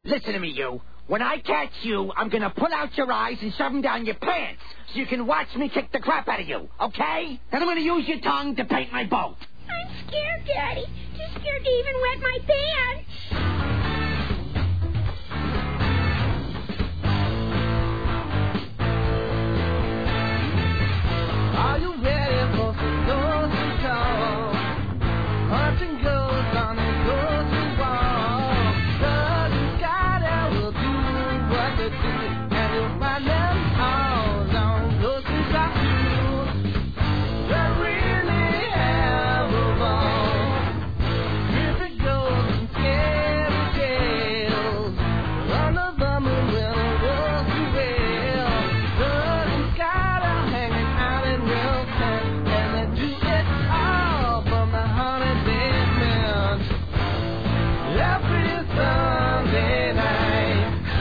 Listen to me, you. When I catch you, I'm gonna pull out your eyes and shove them down your pants so you can watch me kick the crap out of you, okay? Then I'm gonna use your tongue to paint my boat. I'm scared, Daddy. Too scared to even wet my pants. Are you ready for some ghostly talk? Hunting ghosts on a ghostly walk. Doesn't Skyler will do what they do, and you'll find them all on ghostly talk too. They really have a ball. Creepy ghosts and scary tales. Under the moon will work you well. Doesn't Skyler hanging out in real time, and they do it all from the haunted basement every Sunday night.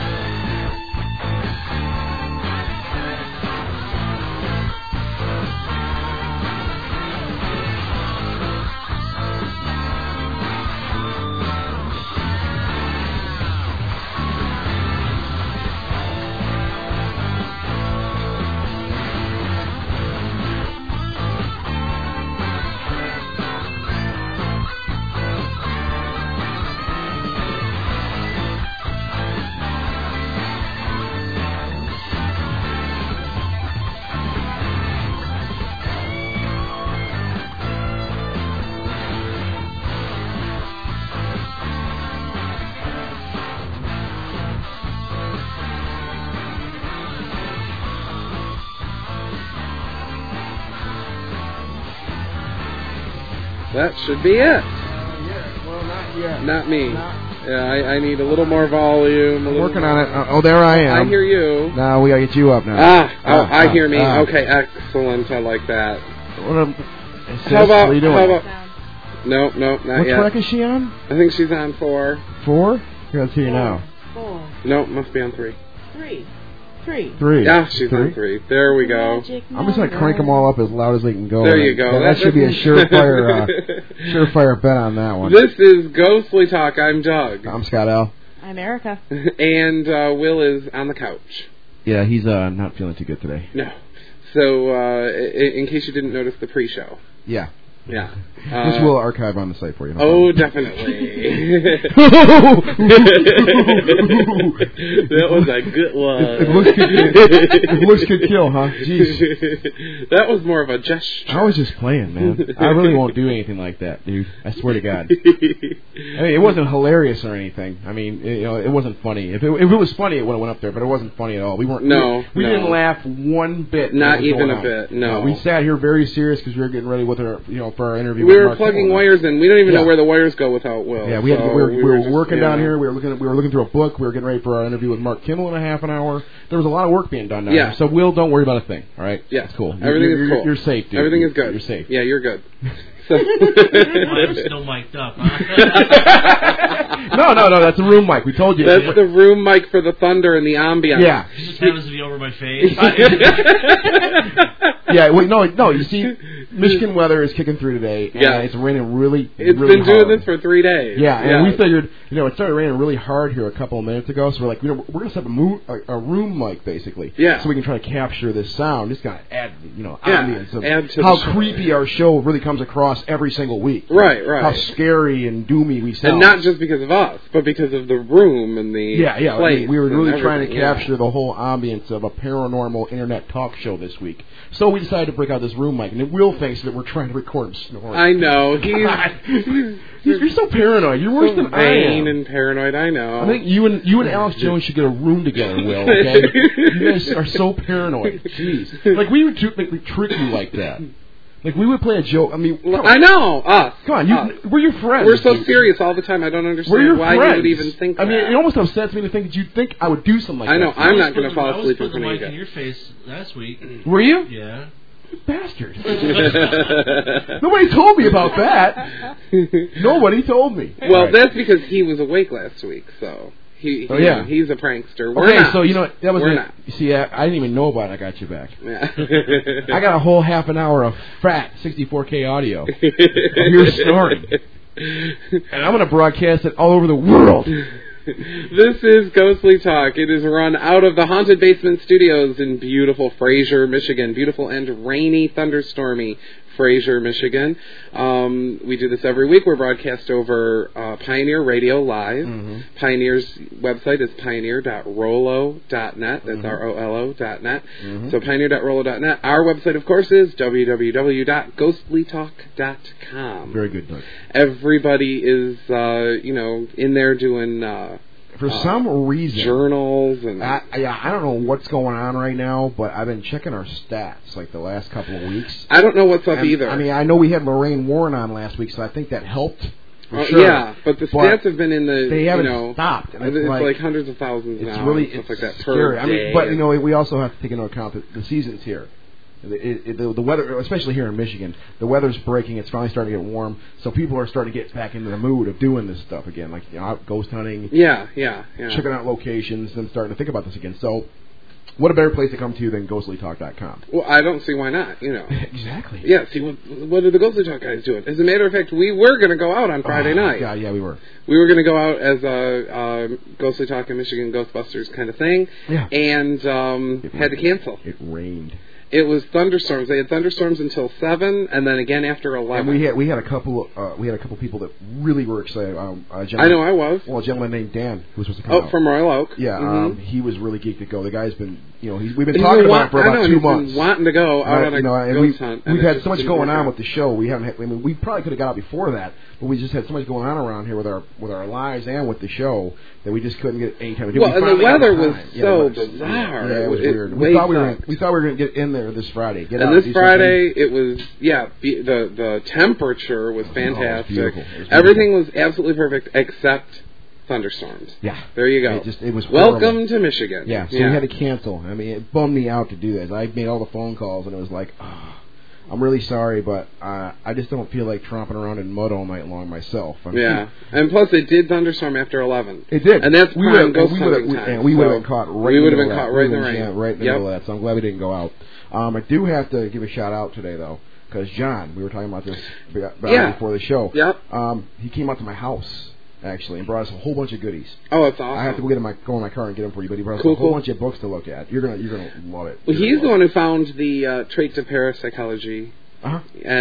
That should be it. Well, not yet. Not me. Yeah, I need a little more volume. I'm working on it. Oh, there I am. I hear you. Now we gotta get you up now. I hear me. Okay, excellent. I like that. What How about? What are you doing? How about? No, not What yet. track is she on? I think she's on 4. 4? Here, let's hear you now. 4, No, must be on 3. 3. 3. Yeah, she's on 3. There we go. I'm just gonna crank them all up as loud as they can go. There you go. That should be a surefire bet on that one. This is Ghostly Talk. I'm Doug. I'm Scott L. I'm Erica. And Will is on the couch. Yeah, he's not feeling too good today. No. So, in case you didn't notice the pre-show. Yeah. Yeah. Which we'll archive on the site for you. Oh, definitely. That was a good one. If looks could kill, huh? Jeez. That was more of a gesture. I was just playing, man. I really won't do anything like that, dude. I swear to God. I mean, it wasn't hilarious or anything. I mean, it wasn't funny. If it was funny, it would have went up there, but it wasn't funny at all. We weren't. We didn't laugh one bit. Not even a bit. No. We sat here very serious because we were getting ready with our, for our interview. We were plugging wires in. We don't even know where the wires go without Will. Yeah, we were working down here. We were looking through a book. We were getting ready for our interview with Mark Kimmel in a half an hour. There was a lot of work being done down here. So Will, don't worry about a thing. All right. Yeah, it's cool. Everything is cool. You're safe, dude. Everything is good. You're safe. Yeah, you're good. So I'm still mic'd up, huh? No, that's a room mic. We told you. That's the room mic for the thunder and the ambience. Yeah. It just happens to be over my face. Yeah, wait, no. You see, Michigan weather is kicking through today. And it's raining really. It's really been hard. doing this for 3 days. Yeah, and we figured, it started raining really hard here a couple of minutes ago. So we're like, we're gonna set up a room mic basically. Yeah. So we can try to capture this sound. Just gotta add, ambience of add to how creepy our show really comes across every single week. Right. How scary and doomy we sound. And not just because of us, but because of the room and the place. I mean, we were really trying to everything, capture the whole ambience of a paranormal internet talk show this week. So we decided to break out this room mic, and Will thinks that we're trying to record him snoring. I know. You're so paranoid. You're worse than I am. And paranoid, I know. I think you and Alex Jones should get a room together, Will, okay? You guys are so paranoid. Jeez. Like, we would trick you like that. Like, we would play a joke. I mean, I know. Us. Come on, we're your friends. We're so serious all the time. I don't understand why you would even think that. I mean, it almost upsets me to think that you'd think I would do something like that. I know. I'm not going to fall asleep in front of you. I was putting the mic in you. your face last week. Were you? Yeah. You bastard. Nobody told me about that. Nobody told me. Well, that's because he was awake last week, so... He's a prankster. We're not. So that was not. You see, I didn't even know about it. I got you back. Yeah. I got a whole half an hour of fat 64K audio of your snoring, and I'm going to broadcast it all over the world. This is Ghostly Talk. It is run out of the Haunted Basement Studios in beautiful Fraser, Michigan. Beautiful and rainy, thunderstormy Fraser, Michigan. We do this every week. We're broadcast over Pioneer Radio Live. Mm-hmm. Pioneer's website is pioneer.rolo.net. That's ROLO.net. Mm-hmm. So pioneer.rolo.net. Our website, of course, is www.ghostlytalk.com. Very good, Doug. Everybody is, in there doing... For some reason, journals and I don't know what's going on right now, but I've been checking our stats like the last couple of weeks. I don't know what's up either. I mean, I know we had Lorraine Warren on last week, so I think that helped. For sure. Yeah, but the stats have been in the they haven't stopped. It's like hundreds of thousands now. It's really stuff like that scary. per day. I mean, but we also have to take into account that the season's here. The weather, especially here in Michigan, the weather's breaking. It's finally starting to get warm, so people are starting to get back into the mood of doing this stuff again, like out ghost hunting. Yeah. Checking out locations and starting to think about this again. So, what a better place to come to than GhostlyTalk.com? Well, I don't see why not. Exactly. Yeah. See, what are the Ghostly Talk guys doing? As a matter of fact, we were going to go out on Friday night. God, yeah, we were. We were going to go out as a Ghostly Talk in Michigan Ghostbusters kind of thing. Yeah. And had to cancel. It rained. It was thunderstorms. They had thunderstorms until 7, and then again after 11. And we had a couple people that really were excited. I know I was. Well, a gentleman named Dan who was supposed to come out. Oh, from Royal Oak. Yeah, he was really geeked to go. The guy's been, we've been talking about it for about 2 months. Been wanting to go out on a ghost hunt. We've had so much going on with the show. We haven't. We probably could have got out before that, but we just had so much going on around here with our lives and with the show that we just couldn't get any time to do. Well, and the weather was so bizarre. Yeah, it was weird. We thought we were going to get in there this Friday. And this Friday, it was, the temperature was fantastic. It was beautiful. Everything was absolutely perfect except thunderstorms. Yeah. There you go. It was Welcome horrible. to Michigan. Yeah, so we had to cancel. I mean, it bummed me out to do this. I made all the phone calls, and it was like, I'm really sorry, but I just don't feel like tromping around in mud all night long myself. And plus it did thunderstorm after 11. It did. And that's prime ghost hunting time. We would have been caught right in the middle rain. Right in the middle of that, so I'm glad we didn't go out. I do have to give a shout-out today, though, because John, we were talking about this before the show. Yep. He came out to my house, actually, and brought us a whole bunch of goodies. Oh, that's awesome. I have to go in my car and get them for you, but he brought us a whole bunch of books to look at. You're gonna love it. Well, he's the one who found the Traits of Parapsychology. Uh-huh.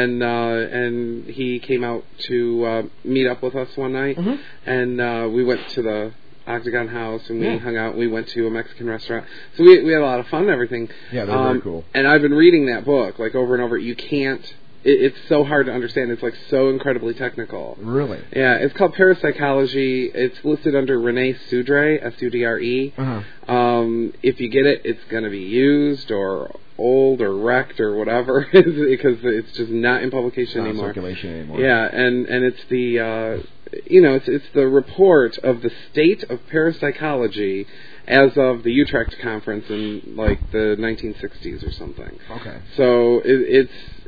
And he came out to meet up with us one night, and we went to the Octagon House, and we hung out. We went to a Mexican restaurant, so we had a lot of fun and everything. Yeah, they're very cool. And I've been reading that book like over and over. You can't. It's so hard to understand. It's like so incredibly technical. Really? Yeah, it's called Parapsychology. It's listed under Renee Sudre, S-U-D-R-E. If you get it, it's going to be used or old or wrecked or whatever, because it's just not in publication anymore. Circulation anymore. Yeah, and it's the it's the report of the state of parapsychology as of the Utrecht conference in like the 1960s or something. Okay. So it's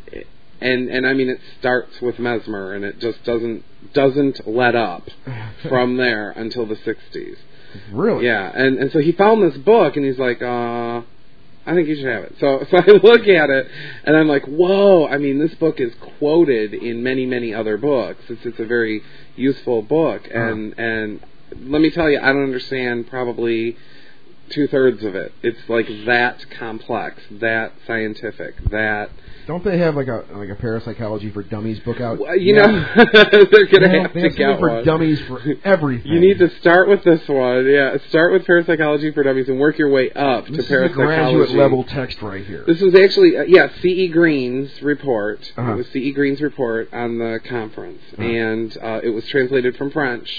I mean it starts with Mesmer, and it just doesn't let up from there until the 60s. Really? Yeah, and so he found this book, and he's like, I think you should have it. So I look at it, and I'm like, whoa! I mean, this book is quoted in many, many other books. It's a very useful book, and let me tell you, I don't understand probably 2/3 of it. It's like that complex, that scientific, that. Don't they have like a Parapsychology for Dummies book out? Well, they're going to have to get for one. Dummies for everything. You need to start with this one. Yeah, start with Parapsychology for Dummies and work your way up to Parapsychology. This is a graduate level text right here. This was actually, C.E. Green's report. It was C.E. Green's report on the conference, and it was translated from French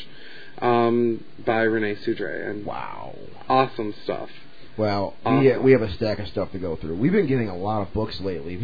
by Renee Sudre. And wow. Awesome stuff. Well, we have a stack of stuff to go through. We've been getting a lot of books lately.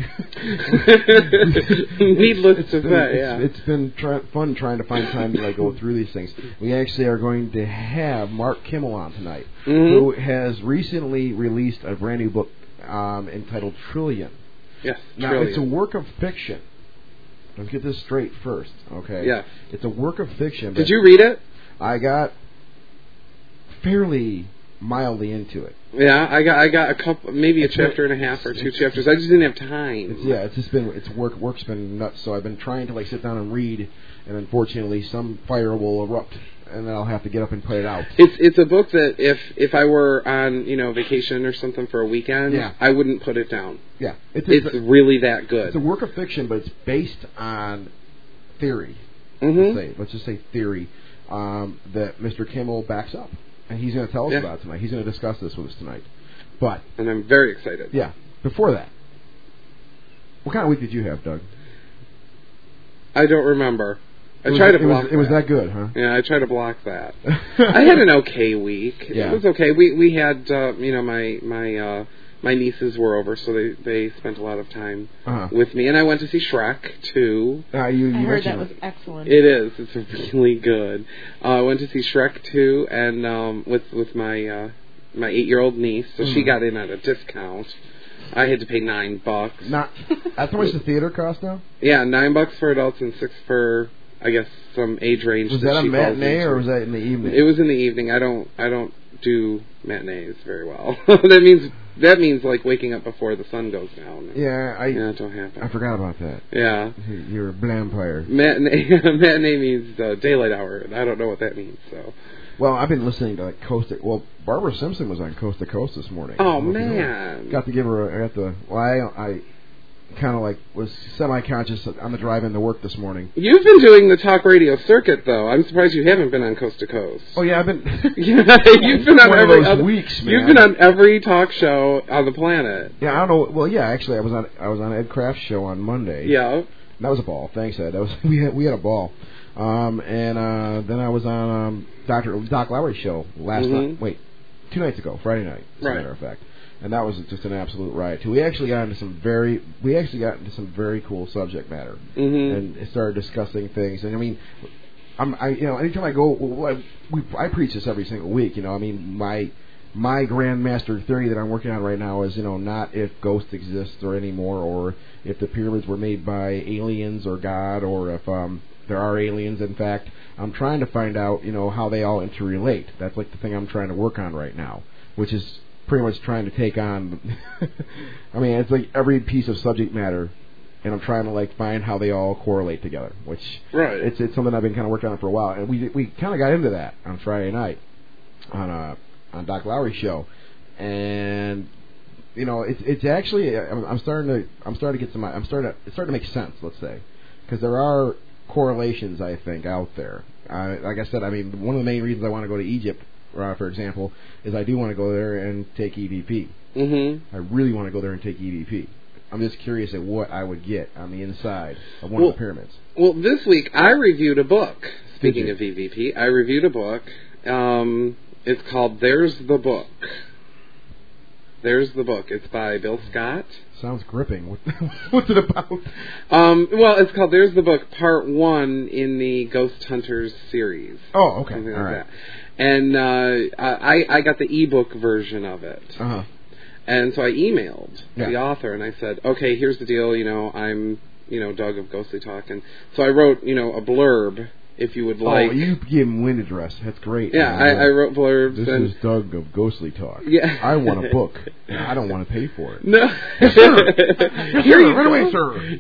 Needless to say, It's been fun trying to find time to go through these things. We actually are going to have Mark Kimmel on tonight, who has recently released a brand new book entitled Trillion. Yes, now, Trillion. It's a work of fiction. Let's get this straight first, okay? Yeah. It's a work of fiction. Did you read it? I got fairly mildly into it. Yeah, I got a couple, maybe a chapter and a half or two chapters. I just didn't have time. Work's been nuts. So I've been trying to sit down and read, and unfortunately, some fire will erupt, and then I'll have to get up and put it out. It's a book that if I were on vacation or something for a weekend, I wouldn't put it down. Yeah, it's really that good. It's a work of fiction, but it's based on theory. Mm-hmm. Let's just say theory that Mr. Kimmel backs up. And he's going to tell us about it tonight. He's going to discuss this with us tonight. And I'm very excited. Yeah. Before that, what kind of week did you have, Doug? I don't remember. I tried to block it was that good, huh? Yeah, I tried to block that. I had an okay week. Yeah. It was okay. We had my nieces were over, so they spent a lot of time with me, and I went to see Shrek 2. I heard that was excellent. It is. It's really good. I went to see Shrek 2 and with my 8-year-old niece, so she got in at a discount. I had to pay $9. That's how much the theater costs now? Yeah, $9 for adults and $6 for, I guess, some age range. Was that a matinee or was that in the evening? It was in the evening. I don't do matinees very well. That means like waking up before the sun goes down. Yeah, it don't happen. I forgot about that. Yeah, you're a vampire. Matinee means daylight hour, and I don't know what that means. So. Well, I've been listening to Barbara Simpson was on Coast to Coast this morning. Oh man! Got to give her I kind of was semi-conscious on the drive into work this morning. You've been doing the talk radio circuit, though. I'm surprised you haven't been on Coast to Coast. Oh yeah, I've been. You've been on every those weeks, man. You've been on every talk show on the planet. Yeah, I don't know. Well, yeah, actually, I was on Ed Kraft's show on Monday. Yeah, that was a ball. Thanks, Ed. We had a ball. And then I was on Doc Lowry's show last night. Wait, 2 nights ago, Friday night, as a matter of fact. And that was just an absolute riot too. We actually got into some very cool subject matter, and started discussing things. And I mean, anytime I go, I preach this every single week. I mean, my grandmaster theory that I'm working on right now is, not if ghosts exist or anymore, or if the pyramids were made by aliens or God, or if there are aliens. In fact, I'm trying to find out, how they all interrelate. That's like the thing I'm trying to work on right now, which is pretty much trying to take on. I mean, it's like every piece of subject matter, and I'm trying to find how they all correlate together. Which it's something I've been kind of working on for a while, and we kind of got into that on Friday night on Doc Lowry's show, and it's actually I'm starting to get some. It's starting to make sense. Let's say, because there are correlations, I think, out there. Like I said, I mean, one of the main reasons I want to go to Egypt, for example, is I do want to go there and take EVP. I really want to go there and take EVP. I'm just curious at what I would get on the inside of one of the pyramids. Well, this week I reviewed a book. Speaking of EVP, I reviewed a book. It's called There's the Book. There's the Book. It's by Bill Scott. Sounds gripping. What's it about? Well, it's called There's the Book, Part 1 in the Ghost Hunters series. Oh, okay. All right. That. And I got the ebook version of it. And so I emailed the author, and I said, okay, here's the deal. I'm, Doug of Ghostly Talk. And so I wrote, a blurb, if you would like. Oh, you gave him wind address. That's great. Yeah, I wrote blurbs. This is Doug of Ghostly Talk. Yeah. I want a book. I don't want to pay for it. No. Yes, sir. Yes, sir. Right away, sir.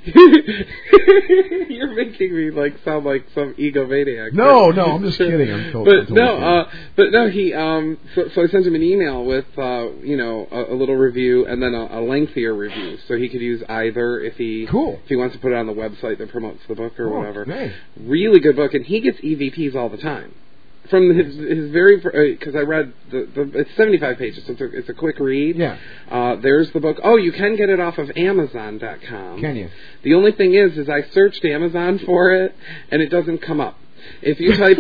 You're making me sound like some egomaniac. No, I'm just kidding. I'm totally kidding. He so I sent him an email with a little review and then a lengthier review, so he could use either if he wants to put it on the website that promotes the book or whatever. Nice. Really good book, and he gets EVPs all the time. From his very, because I read it's 75 pages, so it's a quick read. Yeah. There's the book. Oh, you can get it off of Amazon.com. Can you? The only thing is I searched Amazon for it, and it doesn't come up. If you type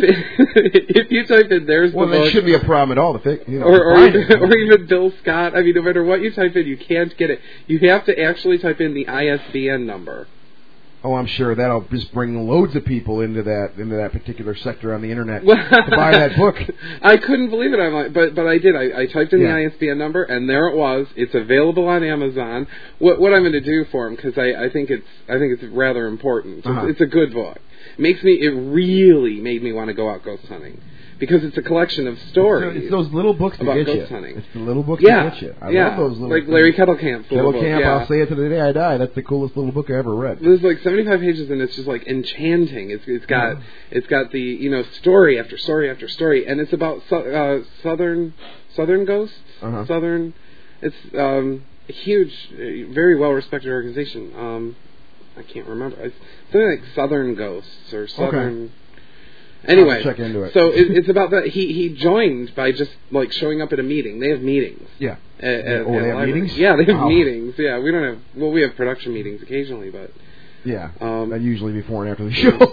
in there's the book. Well, that shouldn't be a problem at all. Or even Bill Scott. I mean, no matter what you type in, you can't get it. You have to actually type in the ISBN number. Oh, I'm sure that'll just bring loads of people into that particular sector on the internet to buy that book. I couldn't believe it. But I did. I typed in the ISBN number, and there it was. It's available on Amazon. What I'm going to do for him, because I think it's rather important. It's a good book. It really made me want to go out ghost hunting. because it's a collection of stories. It's those little books that about get ghost you. hunting. It's the little books Yeah, that get you. I yeah. love those little like things. Larry Kettlecamp's little book. Kettlecamp, I'll say it to the day I die. That's the coolest little book I ever read. There's like 75 pages, and it's just like enchanting. It's got the story after story after story, and it's about southern ghosts. Uh-huh. Southern. It's a huge, very well respected organization. I can't remember. It's something like Southern Ghosts or Southern. Okay. Anyway, I'll check into it. So it's about that. He joined by just like showing up at a meeting. They have meetings. Yeah. At they have library. meetings? Yeah, they have Wow. meetings. Yeah, we don't have. Well, we have production meetings occasionally, but. Yeah. Usually before and after the show.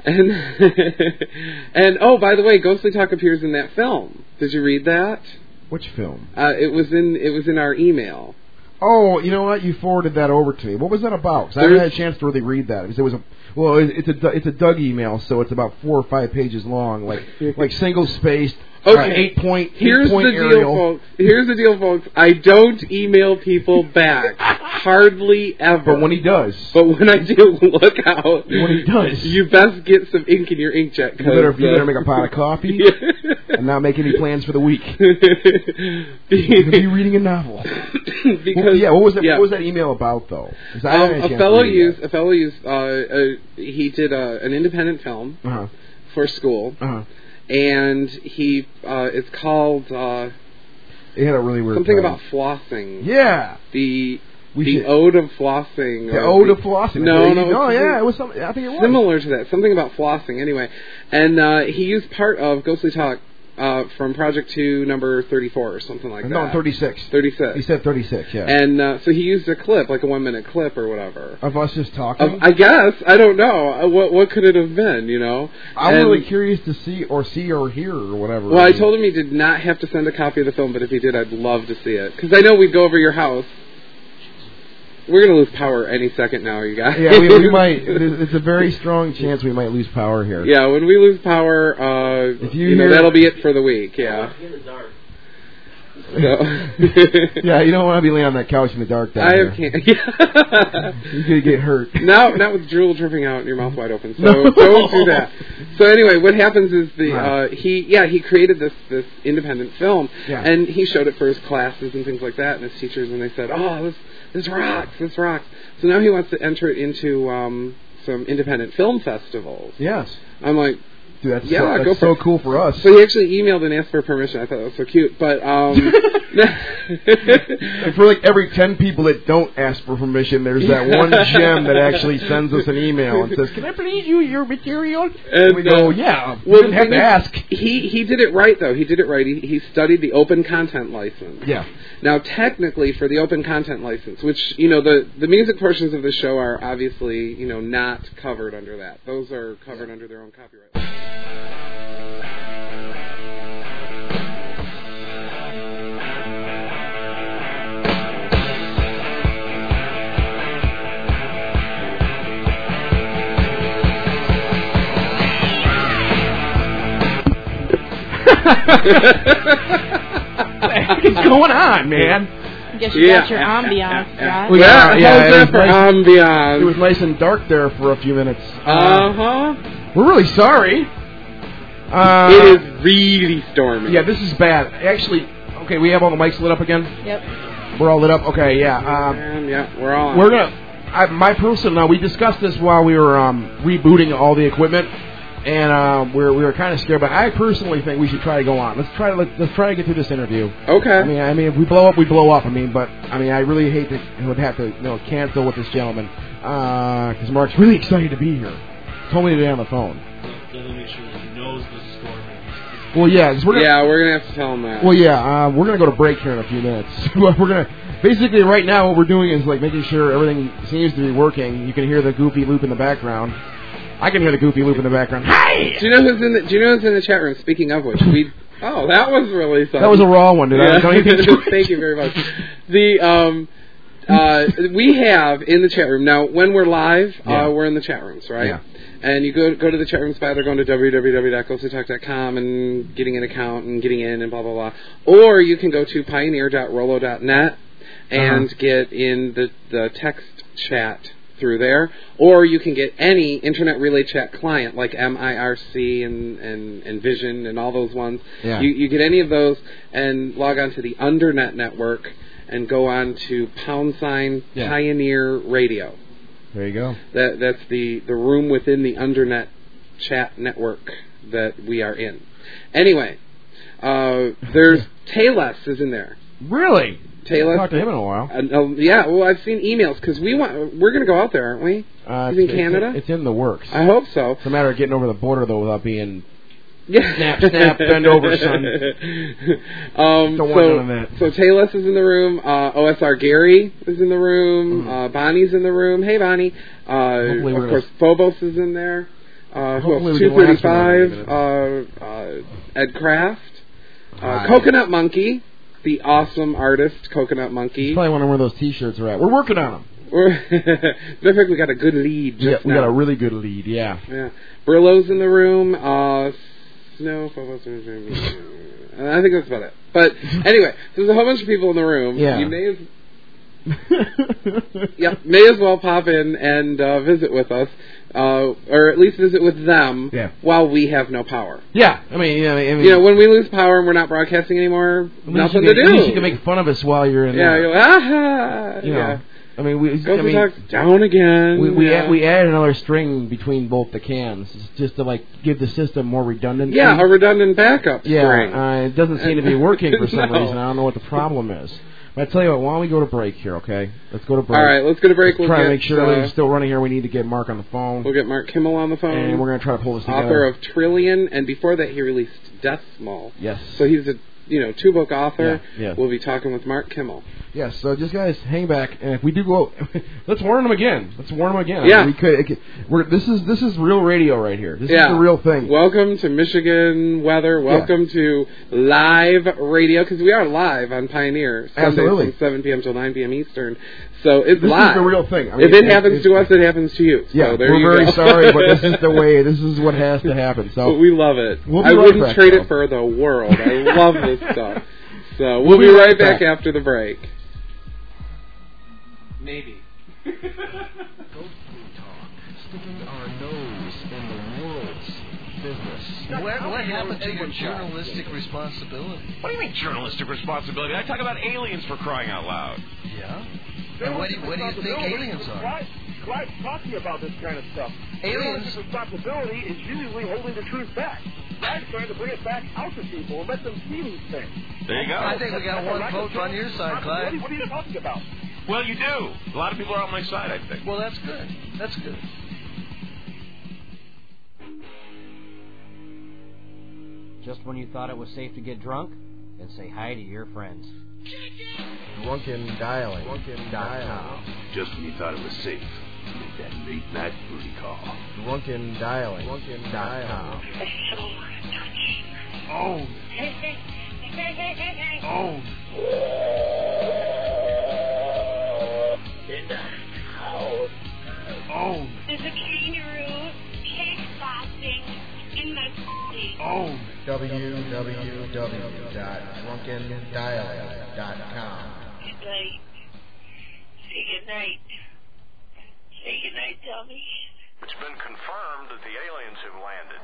and oh, by the way, Ghostly Talk appears in that film. Did you read that? Which film? It was in our email. Oh, you know what? You forwarded that over to me. What was that about? 'Cause I haven't had a chance to really read that. Because it was it's a Doug email, so it's about 4 or 5 pages long, like single spaced. Okay. 8-point Here's the Arial. deal, folks. Here's the deal, folks. I don't email people back. Hardly ever. But when he does. But when I do, look out. When he does. You best get some ink in your inkjet. You better make a pot of coffee and not make any plans for the week. You're going to be reading a novel. Because, what was that email about, though? A fellow used, he did an independent film for school. And it's called, it had a really weird something title. about flossing. Yeah. The Ode of Flossing. The Ode of Flossing. No, yeah, it was something, I think it was. Similar to that, something about flossing, anyway. And he used part of Ghostly Talk from Project 2, number 34, or something like that. No, 36. 36. He said 36, yeah. And so he used a clip, like a 1-minute clip or whatever. Of us just talking? I guess. I don't know. What could it have been, you know? I'm really curious to see or hear or whatever. Well, I told him he did not have to send a copy of the film, but if he did, I'd love to see it. Because I know we'd go over your house. We're going to lose power any second now, you guys. Yeah, we might. It's a very strong chance we might lose power here. Yeah, when we lose power, that'll be it for the week, yeah. So. Yeah, you don't want to be laying on that couch in the dark down here. Yeah. You're going to get hurt. Not with drool dripping out and your mouth wide open, so don't do that. So anyway, what happens is he created this independent film, and he showed it for his classes and things like that, and his teachers, and they said, oh, this rocks. So now he wants to enter it into some independent film festivals. Yes. I'm like, dude, that's so cool for us. So he actually emailed and asked for permission. I thought that was so cute. But and for like every 10 people that don't ask for permission, there's that one gem that actually sends us an email and says, "Can I please use your material?" And we go, "Yeah." Well, didn't have to ask. He did it right though. He did it right. He studied the open content license. Yeah. Now, technically, for the open content license, which the music portions of the show are obviously not covered under that. Those are covered under their own copyright. What's going on, man? I guess you got your ambiance, Scott. How's that for ambiance? It was nice and dark there for a few minutes. We're really sorry. It is really stormy. Yeah, this is bad. Actually, okay, we have all the mics lit up again? Yep. We're all lit up? Okay, yeah. Yeah, we're all on. We're going to... we discussed this while we were rebooting all the equipment, and we were kind of scared, but I personally think we should try to go on. Let's try to get through this interview. Okay. I mean, if we blow up, we blow up. But I really hate to would have to cancel with this gentleman because Mark's really excited to be here. He told me today on the phone. Let me make sure he knows this is stormy. Well, yeah, we're gonna have to tell him that. Well, yeah, we're gonna go to break here in a few minutes. We're gonna basically right now what we're doing is like making sure everything seems to be working. You can hear the goofy loop in the background. I can hear the goofy loop in the background. Hi! Do you know who's in the chat room? Speaking of which, that was really something. That was a raw one, dude. Yeah. Thank you very much. We have in the chat room now. When we're live, we're in the chat rooms, right? Yeah. And you go to the chat rooms by either going to www.ghostlytalk.com and getting an account and getting in and blah blah blah, or you can go to pioneer.rolo.net and get in the text chat through there, or you can get any Internet Relay Chat client like MIRC and Vision and all those ones. Yeah. You get any of those and log on to the Undernet network and go on to # Pioneer Radio. There you go. That's the room within the Undernet chat network that we are in. Anyway, there's Tayless is in there. Really? Tayless. I haven't talked to him in a while. Yeah, well, I've seen emails because we're going to go out there, aren't we? He's in Canada? It's in the works. I hope so. It's a matter of getting over the border, though, without being snap, bend over, son. Don't want none of that. So Tayless is in the room. OSR Gary is in the room. Bonnie's in the room. Hey, Bonnie. Of course, Phobos is in there. Who else? 235. Ed Kraft. Coconut Monkey. The awesome artist, Coconut Monkey. He's probably wondering where those T-shirts are at. We're working on them. Matter of fact, we got a good lead just now. We got a really good lead, yeah. Brillo's in the room. Snow, Phobos, I think that's about it. But anyway, there's a whole bunch of people in the room. Yeah. You may as well pop in and visit with us, or at least visit with them while we have no power. Yeah, I mean, when we lose power and we're not broadcasting anymore, nothing to do. At least you can make fun of us while you're in there. You're like, Yeah. I mean, talk's down again. We added another string between both the cans just to give the system more redundancy. Yeah, a redundant backup string. It doesn't seem to be working for some reason. I don't know what the problem is. But I tell you what, why don't we go to break here, okay? Let's go to break. All right, let's go to break. We'll try to make sure everything's still running here. We need to get Mark on the phone. We'll get Mark Kimmel on the phone. And we're going to try to pull this together. Author of Trillion, and before that he released Decimal. Yes. So he's a 2-book author. Yeah. We'll be talking with Mark Kimmel. Yes, so just guys, hang back, and if we do go, let's warn them again. Yeah, This is real radio right here. This is the real thing. Welcome to Michigan weather. Welcome to live radio, because we are live on Pioneer Sundays from 7 p.m. till 9 p.m. Eastern. So it's live. This is the real thing. I mean, if it happens to us, it happens to you. Yeah, so there we're you very go. sorry, but this is the way. This is what has to happen. So but we love it. I wouldn't trade it for the world. I love this stuff. So we'll be right back after the break. Maybe. Ghostly talk, sticking our nose in the world's business. What happened to your journalistic responsibility? What do you mean journalistic responsibility? I talk about aliens for crying out loud. Yeah? And what do you think aliens are? Why talking about this kind of stuff? Aliens' responsibility is usually holding the truth back. Guy's trying to bring it back out to people and let them see these things. There you go. I think we got one vote on your side, Clyde. What are you talking about? Well, you do. A lot of people are on my side, I think. Well, that's good. That's good. Just when you thought it was safe to get drunk, then say hi to your friends. DrunkenDialing.com. Just when you thought it was safe, make that late night booty call. DrunkenDialing.com. Oh. Oh. In the house. Oh. There's a kangaroo kickboxing in my body. Oh. www.drunkendialing.com. Good night. Say good night. Say good night, dummy. It's been confirmed that the aliens have landed.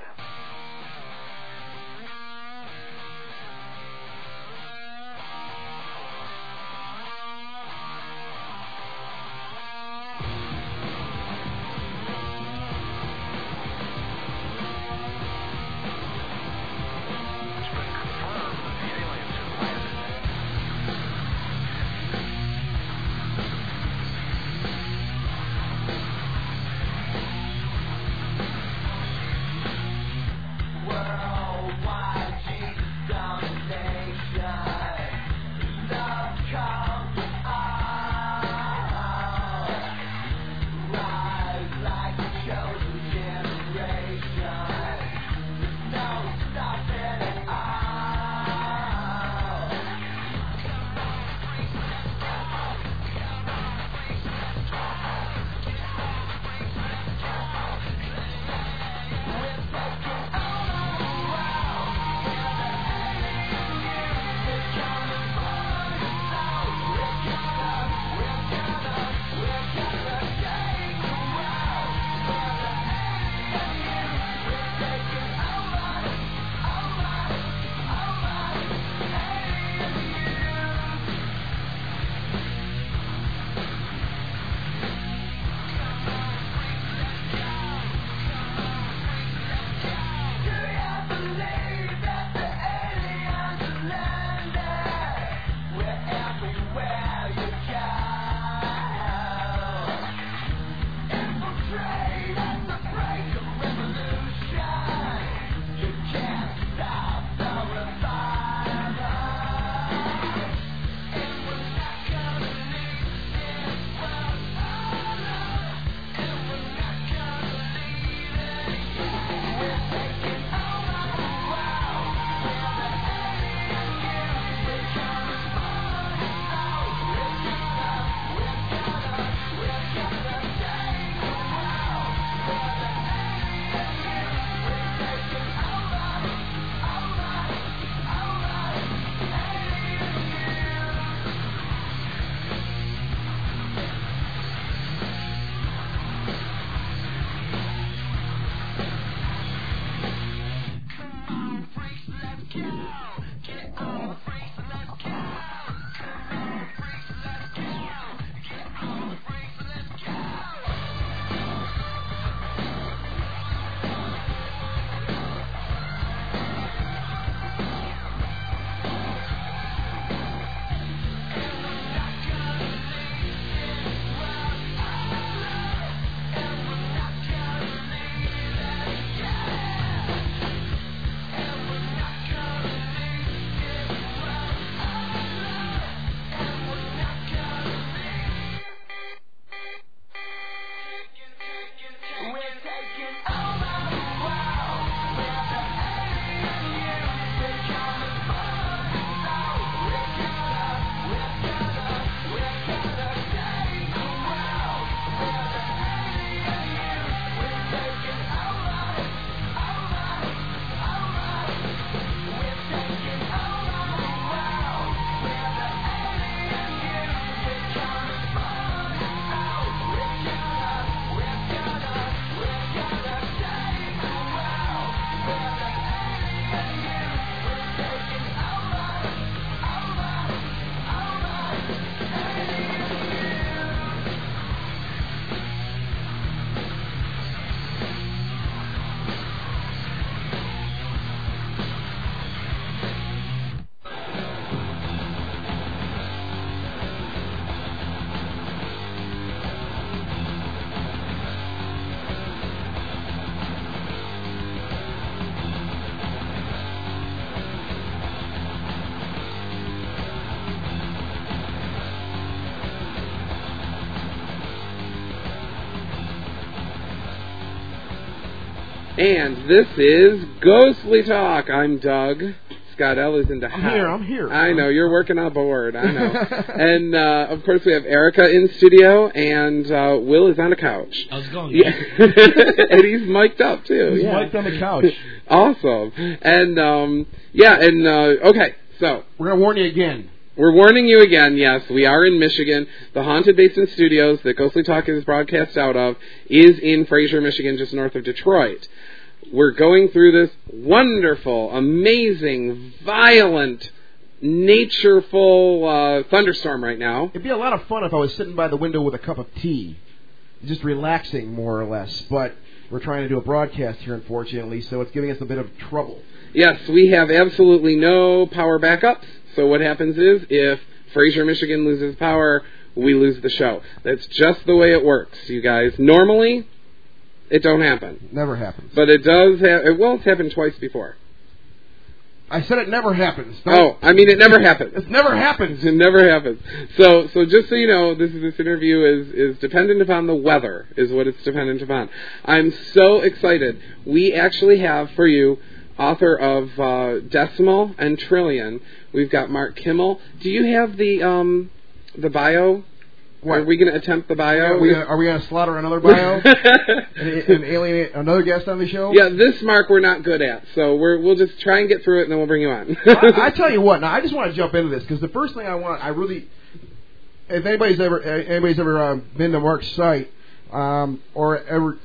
And this is Ghostly Talk. I'm Doug. Scott L. is in the house. I'm here. I know, you're working on board. I know. And, of course, we have Erica in studio, and Will is on the couch. How's it going, guys? Yeah. And he's mic'd up, too. He's mic'd on the couch. Awesome. And, okay, so. We're going to warn you again. We're warning you again, yes, we are in Michigan. The Haunted Basement Studios that Ghostly Talk is broadcast out of is in Fraser, Michigan, just north of Detroit. We're going through this wonderful, amazing, violent, natureful thunderstorm right now. It'd be a lot of fun if I was sitting by the window with a cup of tea, just relaxing more or less. But we're trying to do a broadcast here, unfortunately, so it's giving us a bit of trouble. Yes, we have absolutely no power backups. So what happens is if Fraser, Michigan loses power, we lose the show. That's just the way it works, you guys. Normally, it don't happen. Never happens. But it does happen. Well, it's happened twice before. I said it never happens. It never happens. It never happens. It never happens. So just so you know, this interview is dependent upon the weather, is what it's dependent upon. I'm so excited. We actually have for you author of Decimal and Trillion. We've got Mark Kimmel. Do you have the bio? What? Are we going to attempt the bio? Are we going to slaughter another bio and alienate another guest on the show? Yeah, this Mark we're not good at, so we'll just try and get through it, and then we'll bring you on. I tell you what, now I just want to jump into this because the first thing if anybody's ever been to Mark's site or ever.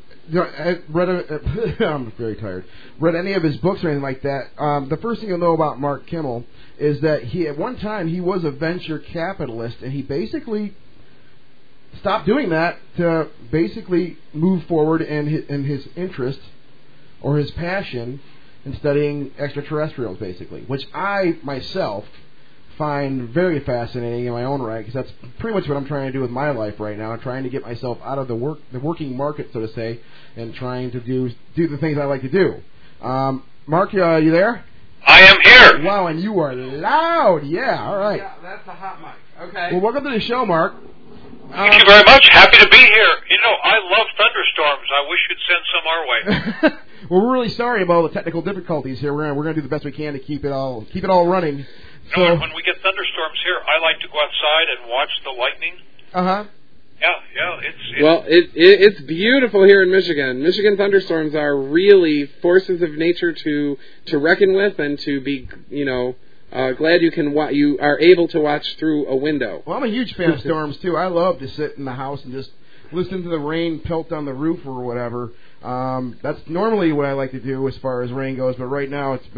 I'm very tired. Read any of his books or anything like that? The first thing you'll know about Mark Kimmel is that at one time he was a venture capitalist, and he basically stopped doing that to basically move forward in his interest or his passion in studying extraterrestrials, basically, which I myself find very fascinating in my own right, because that's pretty much what I'm trying to do with my life right now. I'm trying to get myself out of the working market, so to say, and trying to do the things I like to do. Mark, are you there? I am here. Wow, and you are loud. Yeah, all right. Yeah, that's a hot mic. Okay. Well, welcome to the show, Mark. Thank you very much. Happy to be here. You know, I love thunderstorms. I wish you'd send some our way. Well, we're really sorry about all the technical difficulties here. We're going to do the best we can to keep it all running. So, when we get thunderstorms here, I like to go outside and watch the lightning. Uh-huh. Yeah, it's beautiful here in Michigan. Michigan thunderstorms are really forces of nature to reckon with, and to be, glad you are able to watch through a window. Well, I'm a huge fan of storms too. I love to sit in the house and just listen to the rain pelt on the roof or whatever. That's normally what I like to do as far as rain goes, but right now it's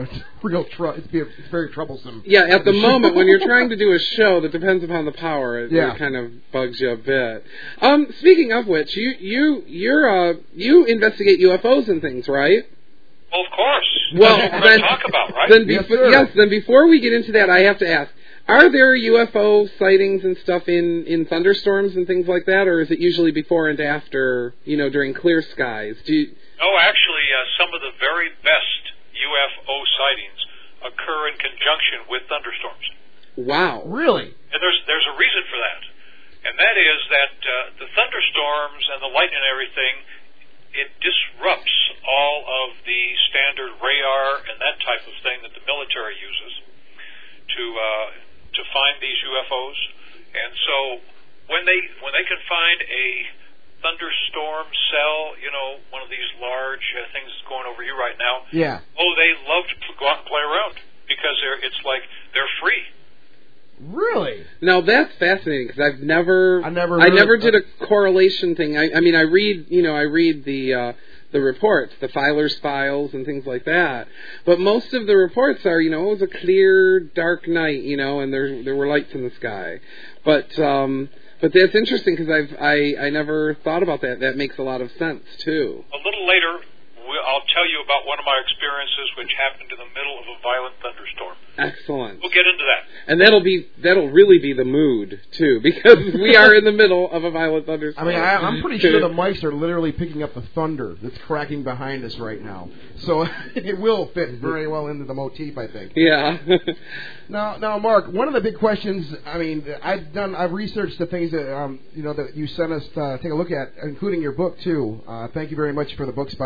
very troublesome. Yeah, at the moment when you're trying to do a show that depends upon the power, it kind of bugs you a bit. Speaking of which, you investigate UFOs and things, right? Well, of course. Well, that's what I talk about, right? Then before we get into that, I have to ask, are there UFO sightings and stuff in thunderstorms and things like that, or is it usually before and after, during clear skies? No, actually, some of the very best UFO sightings occur in conjunction with thunderstorms. Wow. Really? And there's a reason for that. And that is that the thunderstorms and the lightning and everything, it disrupts all of the standard radar and that type of thing that the military uses to find these UFOs. And so when they can find a thunderstorm cell, one of these large things that's going over you right now. Yeah. Oh, they love to go out and play around because it's like they're free. Really? Now that's fascinating because I never did a correlation thing. I mean, I read the reports, the Filer's files and things like that. But most of the reports are, it was a clear, dark night, and there were lights in the sky. But that's interesting because I never thought about that. That makes a lot of sense too. A little later, I'll tell you about one of my experiences which happened in the middle of a violent thunderstorm. Excellent. We'll get into that. And that'll really be the mood too, because we are in the middle of a violent thunderstorm. I mean, I'm pretty sure the mics are literally picking up the thunder that's cracking behind us right now. So it will fit very well into the motif, I think. Yeah. Now, Mark, one of the big questions. I mean, I've researched the things that that you sent us to take a look at, including your book too. Thank you very much for the books, by the way.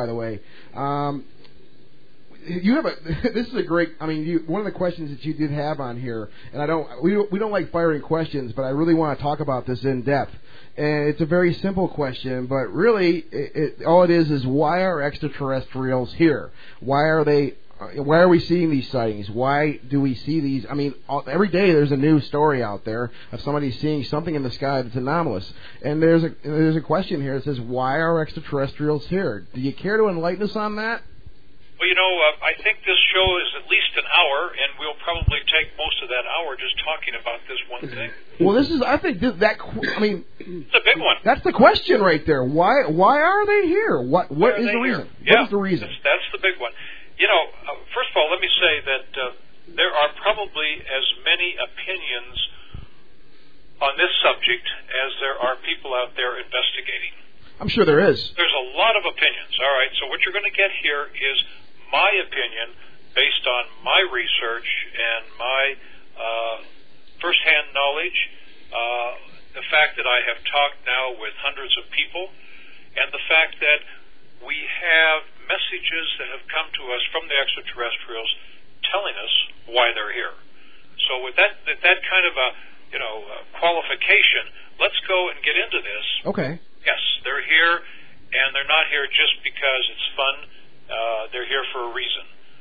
You have this is a great. I mean, one of the questions that you did have on here, and we don't like firing questions, but I really want to talk about this in depth. And it's a very simple question, but really, all it is why are extraterrestrials here? Why are we seeing these sightings? Why do we see these? I mean, every day there's a new story out there of somebody seeing something in the sky that's anomalous. And there's a question here that says, why are extraterrestrials here? Do you care to enlighten us on that? Well, I think this show is at least an hour, and we'll probably take most of that hour just talking about this one thing. Well, I mean, it's a big one. That's the question right there. Why are they here? What is the reason? Yeah, what is the reason? That's the big one. First of all, let me say that there are probably as many opinions on this subject as there are people out there investigating. I'm sure there is. There's a lot of opinions. All right, so what you're going to get here is my opinion based on my research and my firsthand knowledge, the fact that I have talked now with hundreds of people, and the fact that we have messages that have come to us from the extraterrestrials telling us why they're here. So with that kind of a qualification, let's go and get into this. Okay. Yes, they're here, and they're not here just because it's fun. They're here for a reason.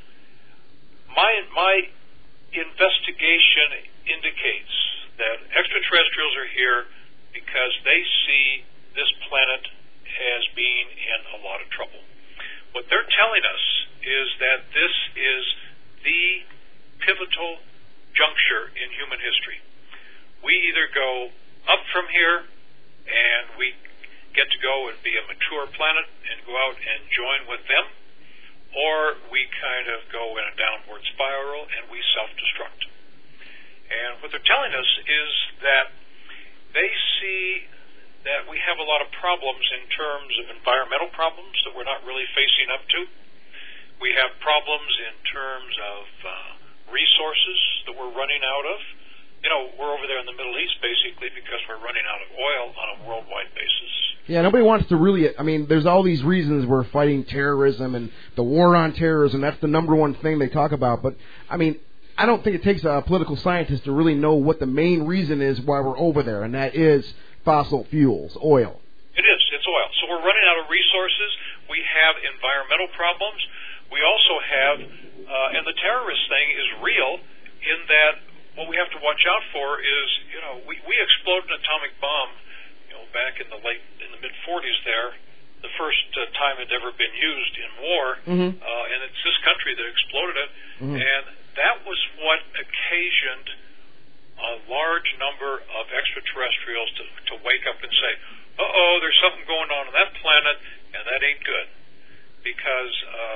My investigation indicates that extraterrestrials are here because they see this planet as being in a lot of trouble. What they're telling us is that this is the pivotal juncture in human history. We either go up from here and we get to go and be a mature planet and go out and join with them, or we kind of go in a downward spiral and we self-destruct. And what they're telling us is that they see that we have a lot of problems in terms of environmental problems that we're not really facing up to. We have problems in terms of resources that we're running out of. We're over there in the Middle East basically because we're running out of oil on a worldwide basis. Yeah, nobody wants to really, I mean, there's all these reasons we're fighting terrorism and the war on terrorism. That's the number one thing they talk about. But, I mean, I don't think it takes a political scientist to really know what the main reason is why we're over there, and that is fossil fuels, oil. It is. It's oil. So we're running out of resources. We have environmental problems. We also have, and the terrorist thing is real in that what we have to watch out for is, we exploded an atomic bomb, back in the mid-40s there, the first time it had ever been used in war, and it's this country that exploded it, and that was what occasioned a large number of extraterrestrials to wake up and say, uh-oh, there's something going on that planet, and that ain't good. Because,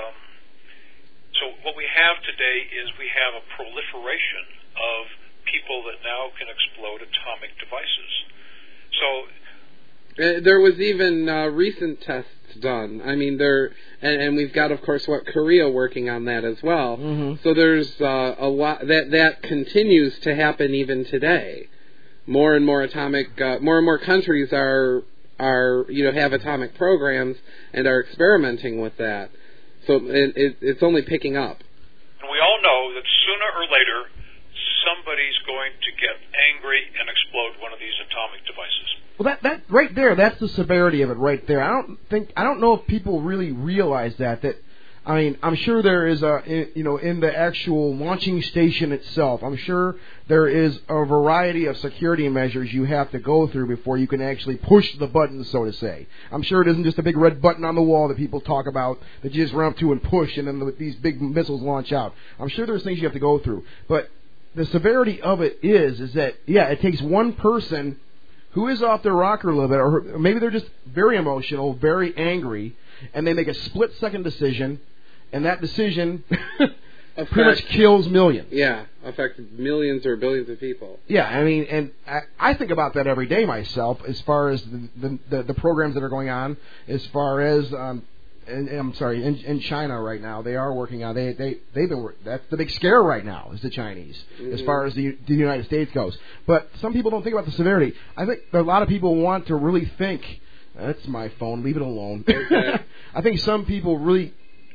so what we have today is we have a proliferation of people that now can explode atomic devices. So there was even recent tests done. I mean, and we've got, of course, Korea working on that as well. So there's a lot that continues to happen even today. More and more countries are have atomic programs and are experimenting with that. So it's only picking up. And we all know that sooner or later somebody's going to get angry and explode one of these atomic devices. Well, that right there, that's the severity of it right there. I don't know if people really realize that. I mean, I'm sure there is in the actual launching station itself, I'm sure there is a variety of security measures you have to go through before you can actually push the button, so to say. I'm sure it isn't just a big red button on the wall that people talk about that you just run up to and push and then these big missiles launch out. I'm sure there's things you have to go through. But the severity of it is that, it takes one person who is off their rocker a little bit, or maybe they're just very emotional, very angry, and they make a split-second decision, and that decision pretty much kills millions. Yeah, affects millions or billions of people. Yeah, I mean, and I think about that every day myself, as far as the programs that are going on, as far as in China right now, they are working on. They've been. That's the big scare right now is the Chinese, as far as the United States goes. But some people don't think about the severity. I think a lot of people want to really think. That's my phone. Leave it alone. Okay. I think some people really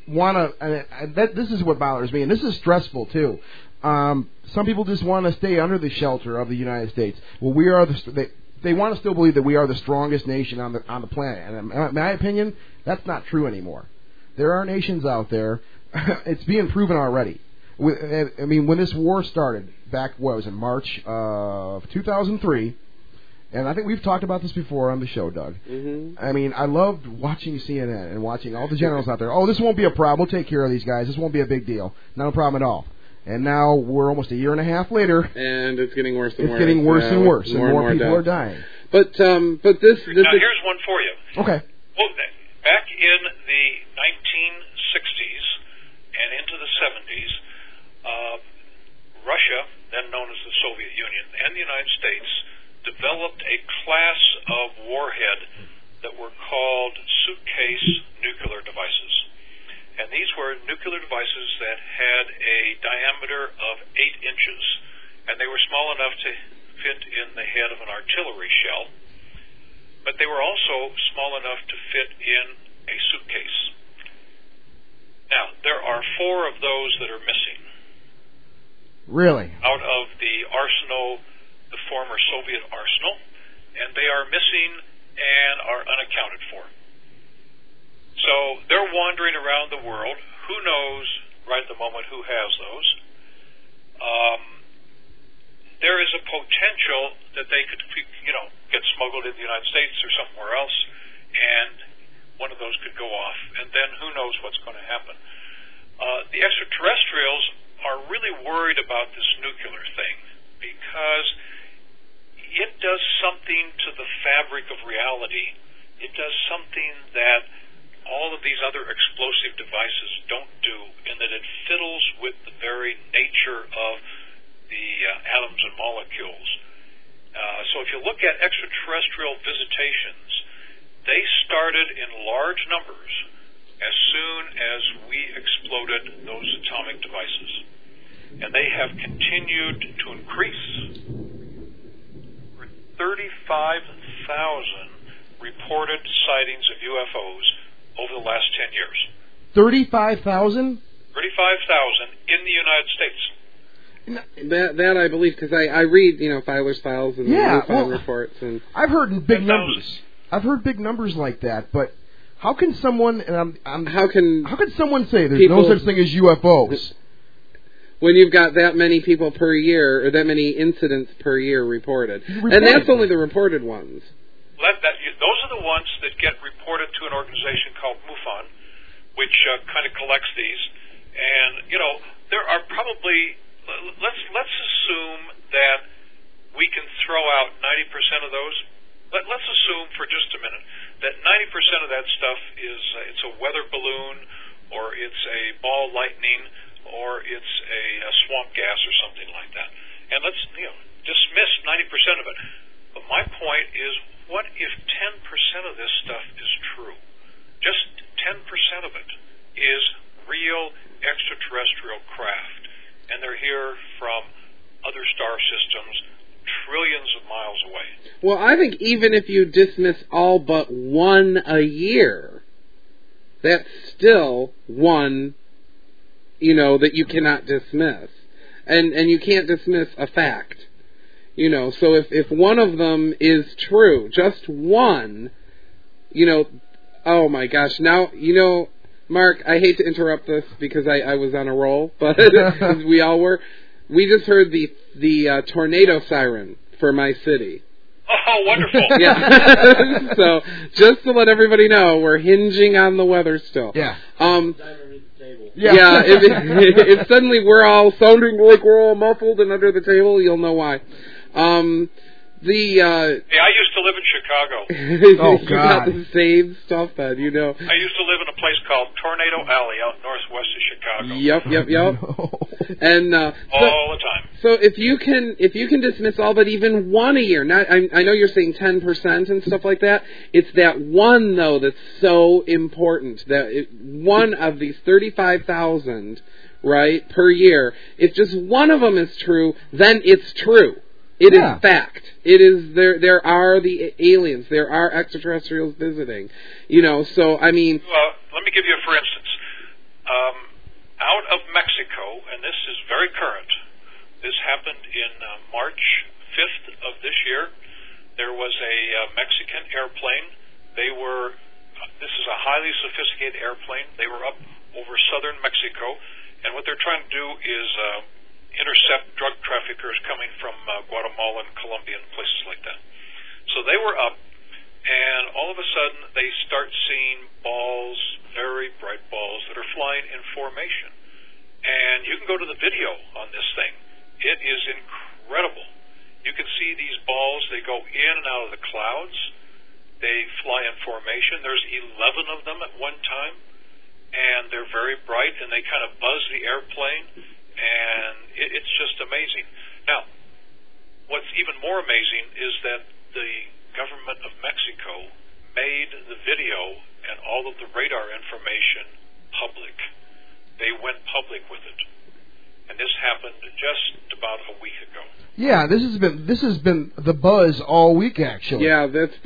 want to. This is what bothers me, and this is stressful too. Some people just want to stay under the shelter of the United States. Well, we are they want to still believe that we are the strongest nation on the planet. And in my opinion, that's not true anymore. There are nations out there. It's being proven already. I mean, when this war started back, what was it, March of 2003, and I think we've talked about this before on the show, Doug. Mm-hmm. I mean, I loved watching CNN and watching all the generals out there. Oh, this won't be a problem. We'll take care of these guys. This won't be a big deal. Not a problem at all. And now we're almost a year and a half later, and it's getting worse and worse. It's getting worse and worse, and more people are dying. But this now here's one for you. Okay. Well, back in the 1960s and into the 70s, Russia, then known as the Soviet Union, and the United States developed a class of warhead that were called suitcase nuclear devices. And these were nuclear devices that had a diameter of 8 inches, and they were small enough to fit in the head of an artillery shell, but they were also small enough to fit in a suitcase. Now, there are 4 of those that are missing. Really? Out of the arsenal, the former Soviet arsenal, and they are missing and are unaccounted for. So they're wandering around the world. Who knows right at the moment who has those? There is a potential that they could, get smuggled in the United States or somewhere else, and one of those could go off. And then who knows what's going to happen? The extraterrestrials are really worried about this nuclear thing because it does something to the fabric of reality. It does something that all of these other explosive devices don't do, in that it fiddles with the very nature of the atoms and molecules. So if you look at extraterrestrial visitations, they started in large numbers as soon as we exploded those atomic devices. And they have continued to increase. There were 35,000 reported sightings of UFOs over the last 10 years. 35,000? 35,000 in the United States. That I believe, because I read, Filer's Files and the reports. And I've heard big numbers. I've heard big numbers like that, but how can someone, how can someone say there's no such thing as UFOs? When you've got that many people per year, or that many incidents per year reported. And that's only the reported ones. Those are the ones that get reported to an organization called MUFON, which kind of collects these. And, there are probably, let's assume that we can throw out 90% of those. Let's assume for just a minute that 90% of that stuff is it's a weather balloon, or it's a ball lightning, or it's a swamp gas or something like that. And let's dismiss 90% of it. But my point is, what if 10% of this stuff is true? Just 10% of it is real extraterrestrial craft, and they're here from other star systems trillions of miles away. Well, I think even if you dismiss all but one a year, that's still one, that you cannot dismiss. And you can't dismiss a fact. So if one of them is true, just one, oh my gosh, now, Mark, I hate to interrupt this because I was on a roll, but we all were. We just heard the tornado siren for my city. Oh, wonderful. Yeah. So, just to let everybody know, we're hinging on the weather still. Yeah. Yeah, if suddenly we're all sounding like we're all muffled and under the table, you'll know why. Hey, I used to live in Chicago. Oh, God. You got the same stuff then, I used to live in a place called Tornado Alley out northwest of Chicago. Yep. And all the time. So if you can dismiss all but even one a year, not I know you're saying 10% and stuff like that. It's that one though that's so important. That one of these 35,000, right, per year. If just one of them is true, then it's true. It is fact. It is there are the aliens. There are extraterrestrials visiting. So I mean. Well, let me give you a for instance. Out of Mexico, and this is very current, this happened in March 5th of this year. There was a Mexican airplane. This is a highly sophisticated airplane. They were up over southern Mexico, and what they're trying to do is intercept drug traffickers coming from Guatemala and Colombia and places like that. So they were up, and all of a sudden they start seeing balls, very bright balls, that are flying in formation. And you can go to the video on this thing. It is incredible. You can see these balls. They go in and out of the clouds. They fly in formation. There's 11 of them at one time, and they're very bright, and they kind of buzz the airplane, and it's just amazing. Now, what's even more amazing is that the government of Mexico made the video and all of the radar information public. They went public with it. And this happened just about a week ago. Yeah, this has been the buzz all week, actually. Yeah, that's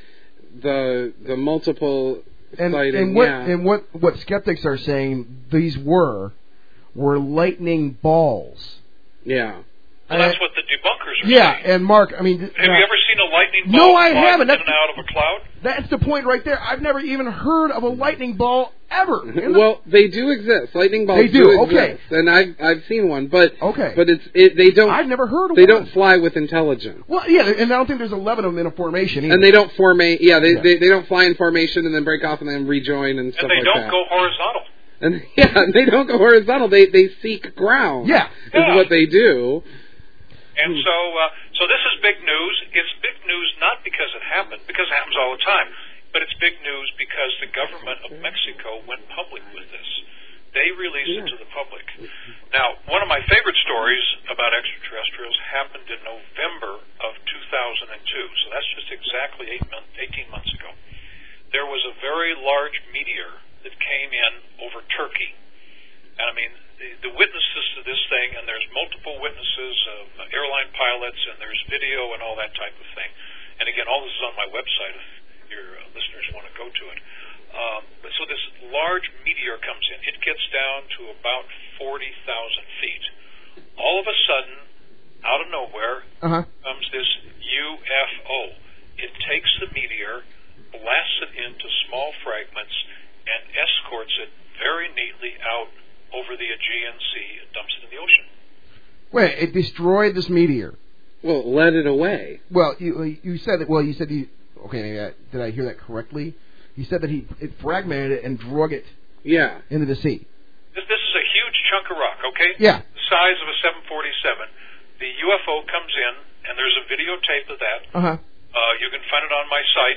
the multiple sighting. And what skeptics are saying, these were lightning balls. Yeah. Well, that's what the debunkers are saying. Yeah, and Mark, I mean... Have you ever seen a lightning ball No, I haven't. in and out of a cloud? That's the point right there. I've never even heard of a lightning ball ever. Well, they do exist. Lightning balls do exist. And I've seen one, but they don't... I've never heard of They one. don't fly with intelligence. Well, yeah, and I don't think there's 11 of them in a formation either. And they don't formate... Yeah, they don't fly in formation and then break off and then rejoin and stuff like that. And they don't go horizontal. And they don't go horizontal. They seek ground. Yeah. Is what they do. And so this is big news. It's big news not because it happened, because it happens all the time, but it's big news because the government of Mexico went public with this. They released it to the public. Now, one of my favorite stories about extraterrestrials happened in November of 2002, so that's just exactly 18 months ago. There was a very large meteor that came in over Turkey. And I mean, the witnesses to this thing, and there's multiple witnesses of airline pilots, and there's video and all that type of thing. And again, all this is on my website if your listeners want to go to it. So this large meteor comes in. It gets down to about 40,000 feet. All of a sudden, out of nowhere, comes this UFO. It takes the meteor, blasts it into small fragments, and escorts it very neatly out over the Aegean Sea and dumps it in the ocean. Wait, it destroyed this meteor. Well, it led it away. Well, you said that. Well, you said okay, did I hear that correctly? You said that it fragmented it and drug it. Yeah. Into the sea. This is a huge chunk of rock. Okay. Yeah. The size of a 747. The UFO comes in, and there's a videotape of that. You can find it on my site,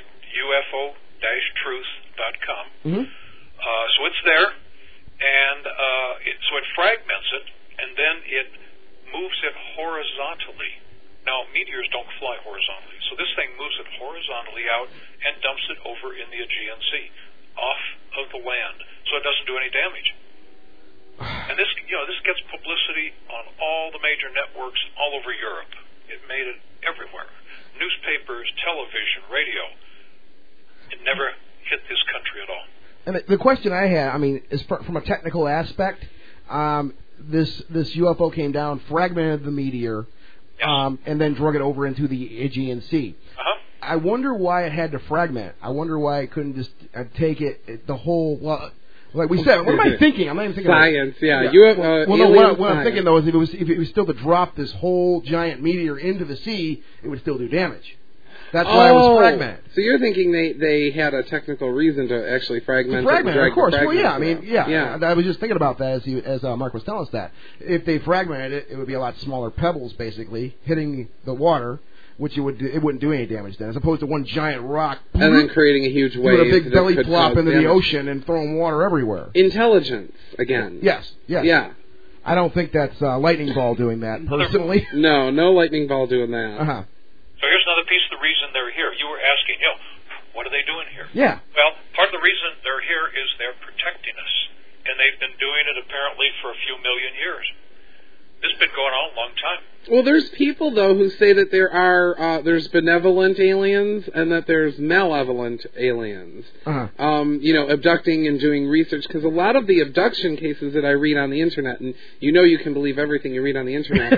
ufo-truth.com. So it's there. And so it fragments it, and then it moves it horizontally. Now, meteors don't fly horizontally, so this thing moves it horizontally out and dumps it over in the Aegean Sea, off of the land, so it doesn't do any damage. And this gets publicity on all the major networks all over Europe. It made it everywhere. Newspapers, television, radio. It never hit this country at all. And the question I had, I mean, is from a technical aspect, this UFO came down, fragmented the meteor, and then drug it over into the Aegean Sea. I wonder why it had to fragment. I wonder why it couldn't just take it the whole. Well, like we said, what am I thinking? I'm not even thinking science. Yeah. UFO. Well, no. What I'm thinking though is if it was still to drop this whole giant meteor into the sea, it would still do damage. That's why it was fragmented. So you're thinking they had a technical reason to actually fragment it? Of course. Well, yeah. I mean, yeah. I was just thinking about that as Mark was telling us that. If they fragmented it, it would be a lot smaller pebbles, basically, hitting the water, which it wouldn't do any damage then, as opposed to one giant rock. And then creating a huge wave. With a big belly plop into the ocean and throwing water everywhere. Intelligence, again. Yes. Yeah. I don't think that's lightning ball doing that, personally. No lightning ball doing that. So here's another piece of the reason they're here. You were asking, what are they doing here? Yeah. Well, part of the reason they're here is they're protecting us. And they've been doing it apparently for a few million years. This has been going on a long time. Well, there's people, though, who say that there's benevolent aliens and that there's malevolent aliens. Abducting and doing research, because a lot of the abduction cases that I read on the internet, and you can believe everything you read on the internet,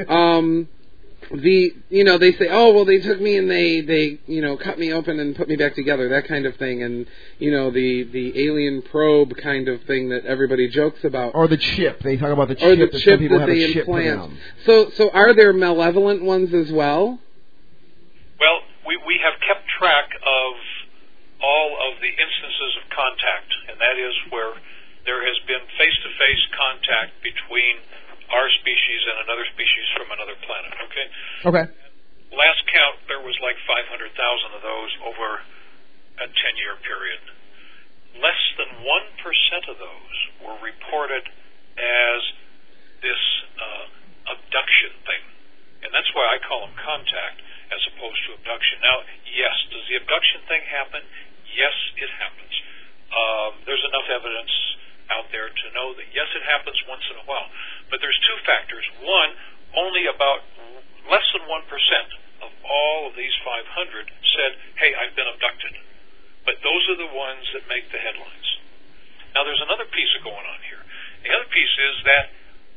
they say, oh, well, they took me and they cut me open and put me back together, that kind of thing, and the alien probe kind of thing that everybody jokes about, or the chip. They talk about the chip. Or the chip people that have they a chip implant. So are there malevolent ones as well? Well, we have kept track of all of the instances of contact, and that is where there has been face-to-face contact between our species and another species from another planet, okay? Okay. Last count, there was like 500,000 of those over a 10-year period. Less than 1% of those were reported as this abduction thing. And that's why I call them contact as opposed to abduction. Now, yes, does the abduction thing happen? Yes, it happens. There's enough evidence out there to know that, yes, it happens once in a while. But there's two factors. One, only about less than 1% of all of these 500 said, hey, I've been abducted. But those are the ones that make the headlines. Now, there's another piece going on here. The other piece is that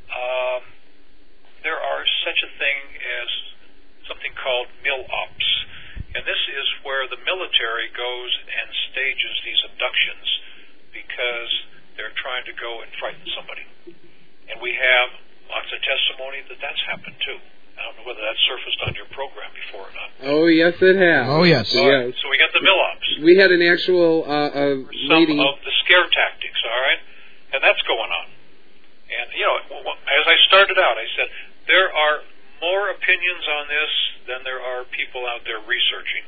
there are such a thing as something called mil-ops. And this is where the military goes and stages these abductions because they're trying to go and frighten somebody. And we have lots of testimony that that's happened too. I don't know whether that's surfaced on your program before or not. Oh, yes, it has. Oh, yes. So we got the mil-ops. We had an actual lady. Some of the scare tactics, all right? And that's going on. And, as I started out, I said, there are more opinions on this than there are people out there researching.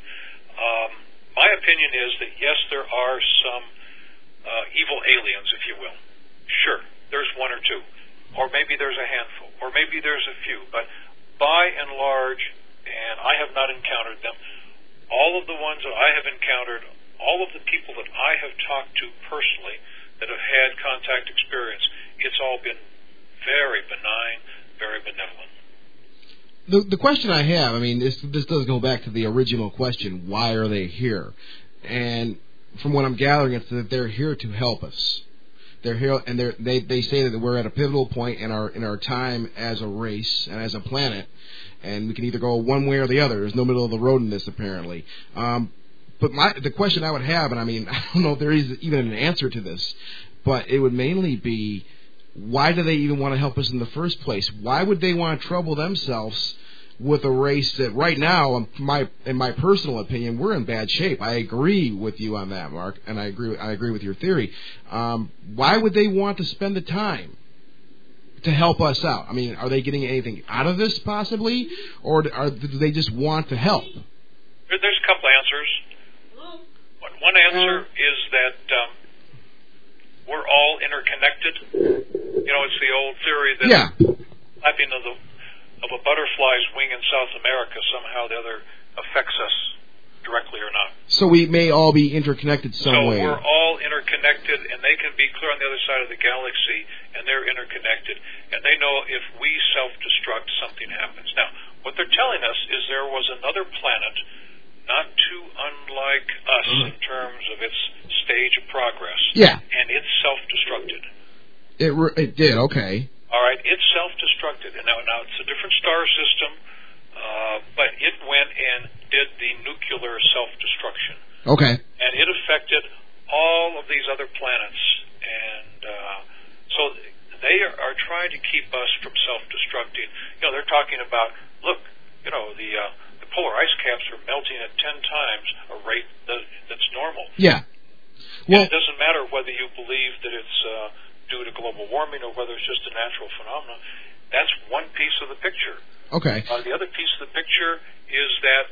My opinion is that, yes, there are some evil aliens, if you will. Sure, there's one or two. Or maybe there's a handful. Or maybe there's a few. But by and large, and I have not encountered them, all of the ones that I have encountered, all of the people that I have talked to personally that have had contact experience, it's all been very benign, very benevolent. The question I have, this does go back to the original question, why are they here? And from what I'm gathering, it's that they're here to help us. They're here, and they say that we're at a pivotal point in our time as a race and as a planet, and we can either go one way or the other. There's no middle of the road in this, apparently. But the question I would have, and I don't know if there is even an answer to this, but it would mainly be, why do they even want to help us in the first place? Why would they want to trouble themselves with a race that right now, in my personal opinion, we're in bad shape? I agree with you on that, Mark, and I agree with your theory. Why would they want to spend the time to help us out? Are they getting anything out of this, possibly, or do they just want to help? There's a couple answers. One answer is that we're all interconnected. It's the old theory that flapping of a butterfly's wing in South America, somehow the other affects us directly or not. So we may all be interconnected some way. So we're all interconnected, and they can be clear on the other side of the galaxy, and they're interconnected. And they know if we self-destruct, something happens. Now, what they're telling us is there was another planet, not too unlike us in terms of its stage of progress. Yeah. And it self-destructed. It did, okay. All right, it self-destructed. And now it's a different star system, but it went and did the nuclear self-destruction. Okay. And it affected all of these other planets. And so they are trying to keep us from self-destructing. They're talking about, look, the polar ice caps are melting at 10 times a rate that's normal. Yeah. Well, it doesn't matter whether you believe that it's due to global warming or whether it's just a natural phenomenon. That's one piece of the picture. Okay. The other piece of the picture is that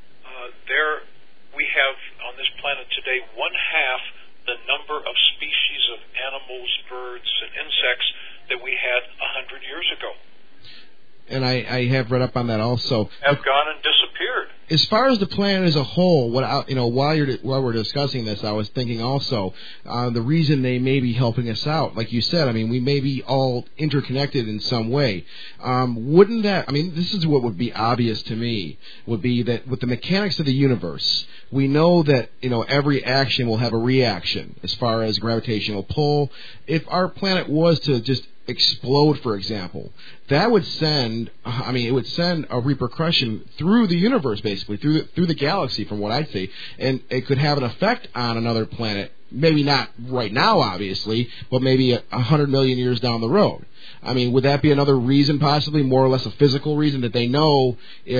we have on this planet today 1/2 the number of species of animals, birds, and insects that we had 100 years ago. And I have read up on that also. Have gone and disappeared. As far as the planet as a whole, while we're discussing this, I was thinking also the reason they may be helping us out, like you said. I mean, we may be all interconnected in some way. Wouldn't that? I mean, this is what would be obvious to me. Would be that with the mechanics of the universe, we know that every action will have a reaction as far as gravitational pull. If our planet was to just explode, for example, that would send a repercussion through the universe, basically through the galaxy, from what I'd see, and it could have an effect on another planet. Maybe not right now, obviously, but maybe 100 million years down the road. I mean, would that be another reason, possibly more or less a physical reason, that they know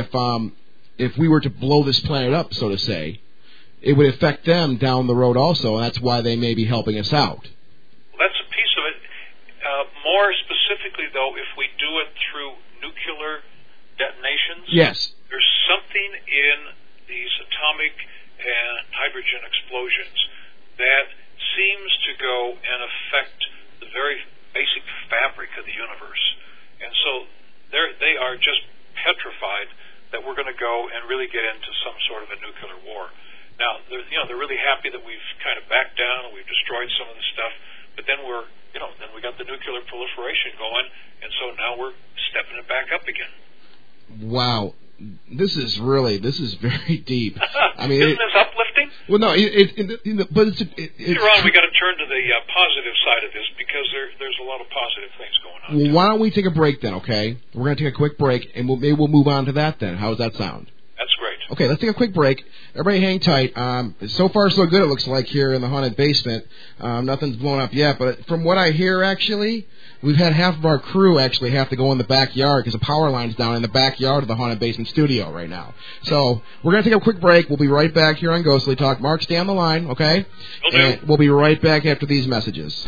if we were to blow this planet up, so to say, it would affect them down the road also, and that's why they may be helping us out? Well, that's a piece of it. More specifically, though, if we do it through nuclear detonations, yes, there's something in these atomic and hydrogen explosions that seems to go and affect the very basic fabric of the universe. And so they are just petrified that we're going to go and really get into some sort of a nuclear war. Now, they're really happy that we've kind of backed down and we've destroyed some of the stuff, but then then we got the nuclear proliferation going, and so now we're stepping it back up again. Wow. This is very deep. I mean, isn't this uplifting? Well, no, but it's Ron, we got to turn to the positive side of this, because there's a lot of positive things going on. Well, why don't we take a break then? Okay, we're going to take a quick break, and maybe we'll move on to that then. How does that sound? That's great. Okay, let's take a quick break. Everybody hang tight. So far, so good, it looks like, here in the haunted basement. Nothing's blown up yet, but from what I hear, actually, we've had half of our crew actually have to go in the backyard because the power line's down in the backyard of the haunted basement studio right now. So we're going to take a quick break. We'll be right back here on Ghostly Talk. Mark, stay on the line, okay? Okay. And we'll be right back after these messages.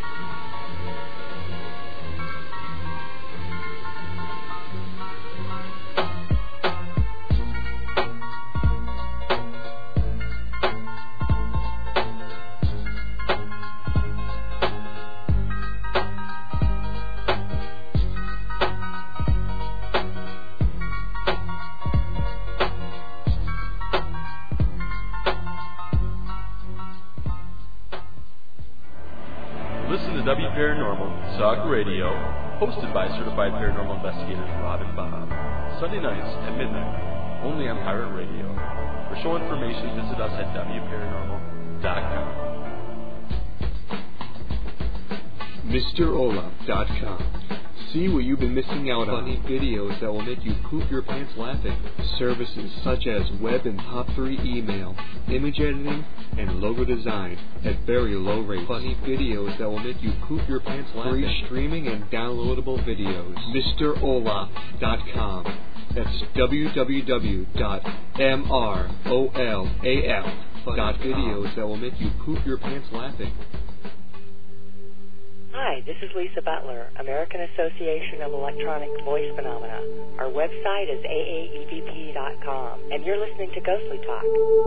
W Paranormal Talk Radio, hosted by certified paranormal investigators Rob and Bob. Sunday nights at midnight, only on Pirate Radio. For show information, visit us at WParanormal.com. MrOlaf.com. See what you've been missing out on. Funny videos that will make you poop your pants laughing. Services such as web and POP3 email, image editing, and logo design at very low rates. Funny videos that will make you poop your pants laughing. Free streaming and downloadable videos. MrOlaf.com. That's www.MrOlaf.videos that will make you poop your pants laughing. Hi, this is Lisa Butler, American Association of Electronic Voice Phenomena. Our website is aaevp.com, and you're listening to Ghostly Talk.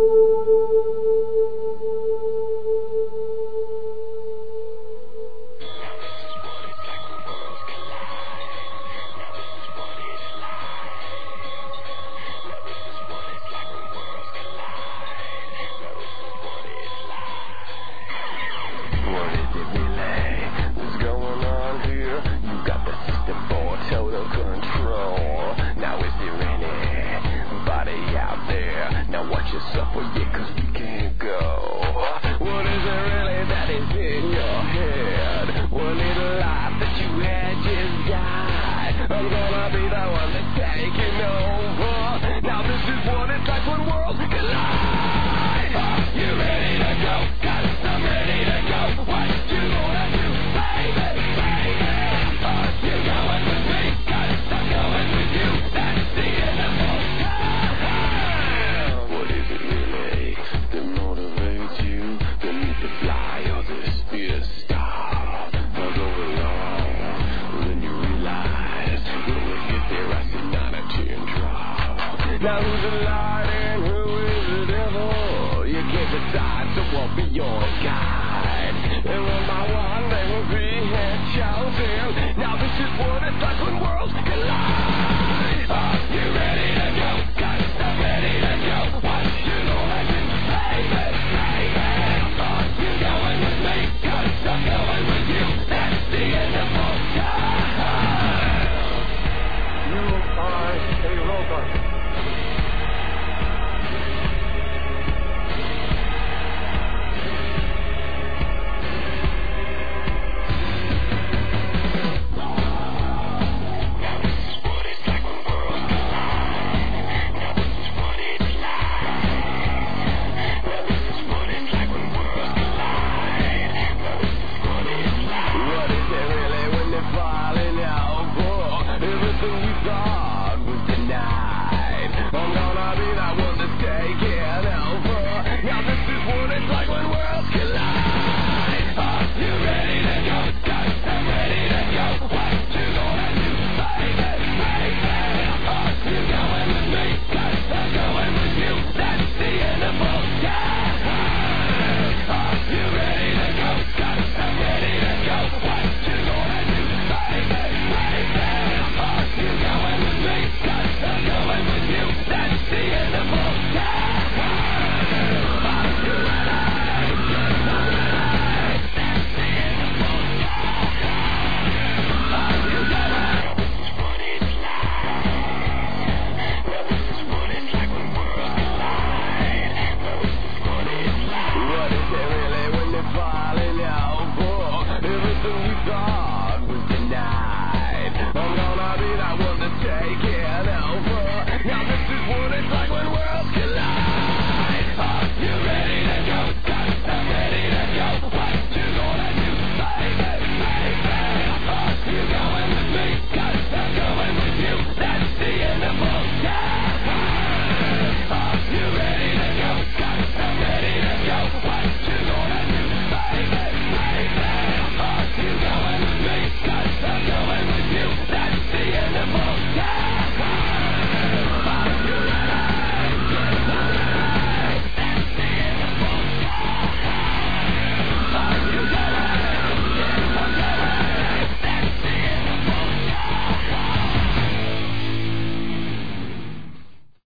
Now who's the light and who is the devil? You can't decide, so won't be your guide. right. And one by one they will be chosen. Now this is what it's like when worlds collide. Are you ready to go?